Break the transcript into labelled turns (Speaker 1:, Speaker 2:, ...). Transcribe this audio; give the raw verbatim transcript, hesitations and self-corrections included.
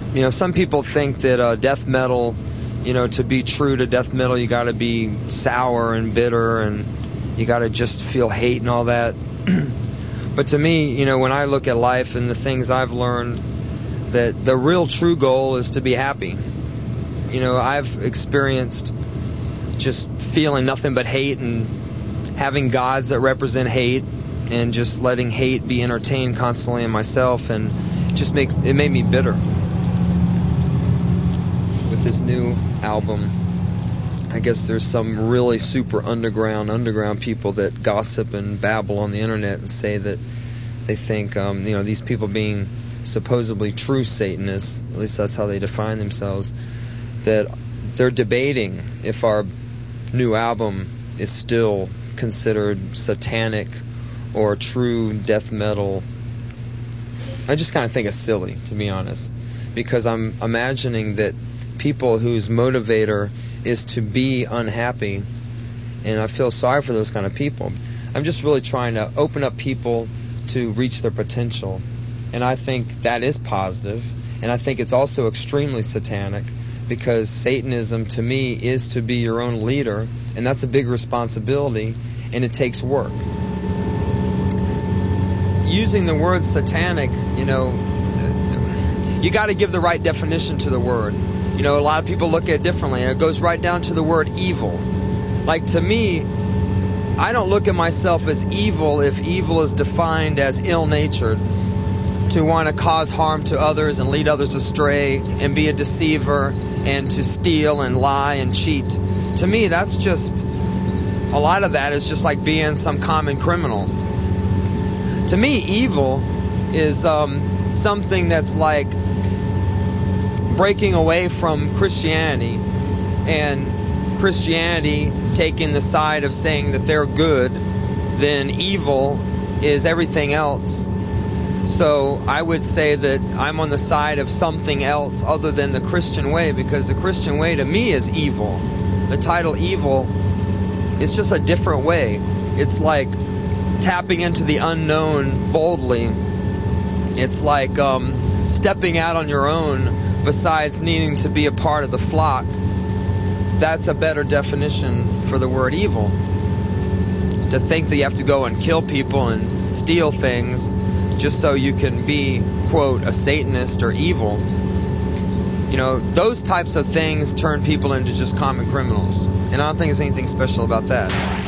Speaker 1: you know, some people think that uh, death metal, you know, to be true to death metal, you got to be sour and bitter, and you got to just feel hate and all that. But to me, you know, when I look at life and the things I've learned, that the real true goal is to be happy. You know, I've experienced just feeling nothing but hate and having gods that represent hate and just letting hate be entertained constantly in myself, and it just makes it made me bitter. With this new album, I guess there's some really super underground, underground people that gossip and babble on the internet and say that they think, um, you know, these people being supposedly true Satanists, at least that's how they define themselves, that they're debating if our new album is still considered satanic or true death metal. I just kind of think it's silly, to be honest, because I'm imagining that people whose motivator is to be unhappy, and I feel sorry for those kind of people. I'm just really trying to open up people to reach their potential, and I think that is positive, and I think it's also extremely satanic, because Satanism to me is to be your own leader, and that's a big responsibility, and it takes work. Using the word satanic, you know, you got to give the right definition to the word. You know, a lot of people look at it differently. It goes right down to the word evil. Like, to me, I don't look at myself as evil if evil is defined as ill-natured, to want to cause harm to others and lead others astray and be a deceiver and to steal and lie and cheat. To me, that's just, a lot of that is just like being some common criminal. To me, evil is um, something that's like breaking away from Christianity, and Christianity taking the side of saying that they're good, then evil is everything else. So I would say that I'm on the side of something else other than the Christian way, because the Christian way to me is evil. The title evil is just a different way. It's like tapping into the unknown boldly. It's like um, stepping out on your own besides needing to be a part of the flock. That's a better definition for the word evil. To think that you have to go and kill people and steal things just so you can be, quote, a Satanist or evil. You know, those types of things turn people into just common criminals. And I don't think there's anything special about that.